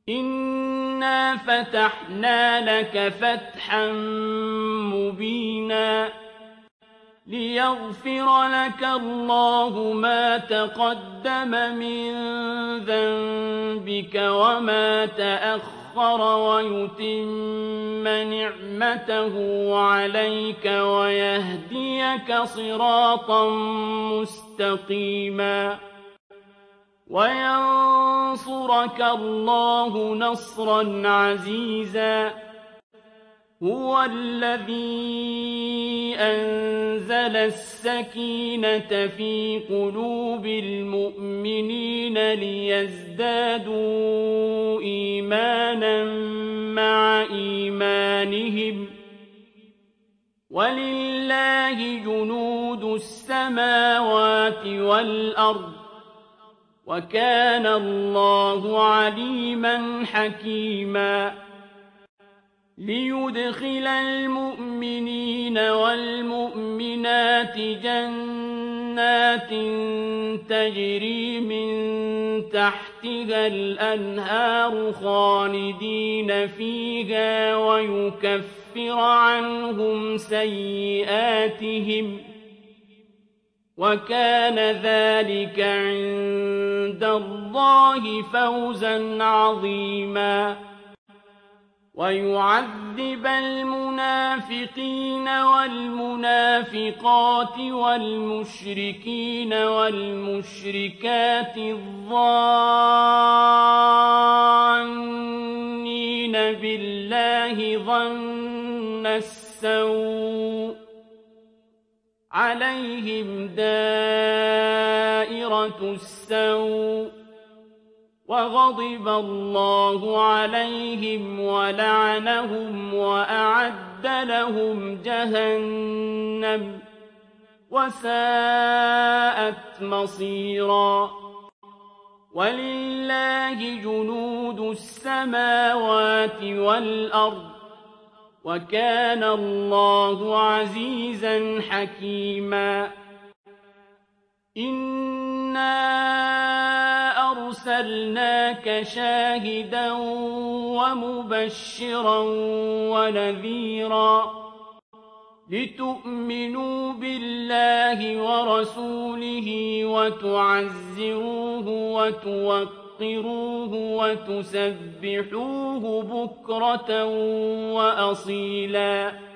إنا فتحنا لك فتحا مبينا ليغفر لك الله ما تقدم من ذنبك وما تأخر ويتم نعمته عليك ويهديك صراطا مستقيما وينصرك الله نصرا عزيزا هو الذي أنزل السكينة في قلوب المؤمنين ليزدادوا إيمانا مع إيمانهم ولله جنود السماوات والأرض وكان الله عليما حكيما ليدخل المؤمنين والمؤمنات جنات تجري من تحتها الأنهار خالدين فيها ويكفر عنهم سيئاتهم وكان ذلك عند الله فوزا عظيما ويعذب المنافقين والمنافقات والمشركين والمشركات الظانين بالله ظن السوء عليهم دائرة السوء وغضب الله عليهم ولعنهم وأعد لهم جهنم وساءت مصيرا ولله جنود السماوات والأرض وكان الله عزيزا حكيما إنا أرسلناك شاهدا ومبشرا ونذيرا لتؤمنوا بالله ورسوله وتعزروه وتوقروه وتسبحوه بكرة وأصيلا